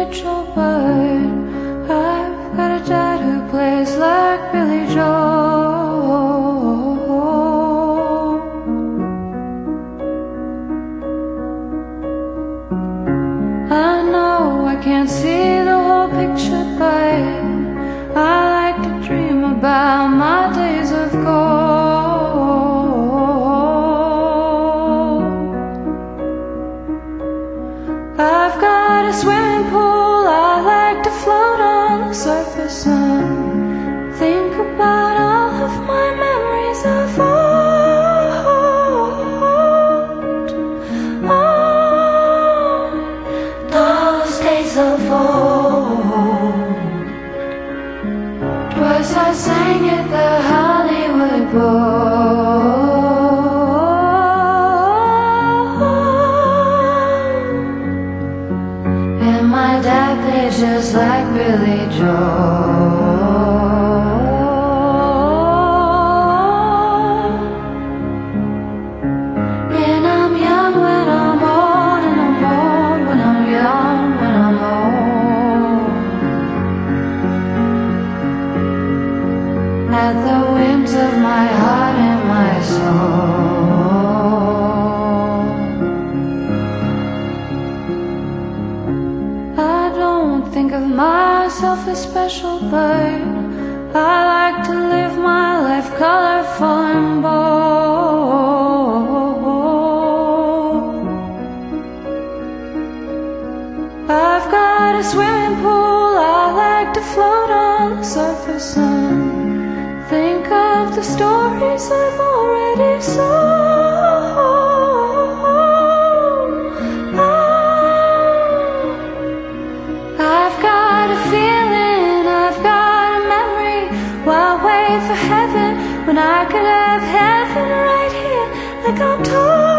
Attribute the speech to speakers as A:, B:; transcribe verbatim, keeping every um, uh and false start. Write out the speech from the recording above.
A: Rachel, but I've got a dad who plays like Billy Joel. I know I can't see the whole picture, but I like to dream about my days of gold. I've got a swimming pool, I like to float on the surface and think about all of my memories of old. Oh, those days of old. Twice I sang at the Hollywood Bowl. And my dad played just like Billy Joel. And I'm young when I'm old, and I'm old when I'm young, when I'm old. At the whims of my heart and my soul. I don't think of myself as special, but I like to live my life colorful and bold. I've got a swimming pool, I like to float on the surface and think of the stories I've already sold. Oh, I've got a feeling, I've got a memory. Why wait for heaven when I could have heaven right here, like I'm told.